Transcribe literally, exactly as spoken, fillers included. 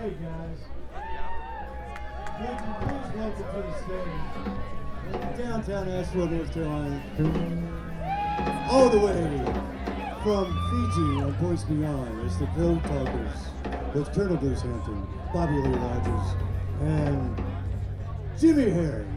Hey guys, would you please welcome to the stage, downtown Asheville, North Carolina, all the way from Fiji and points beyond, it's the Cold Talkers with Colonel Bruce Hampton, Bobby Lee Rogers, and Jimmy Harris.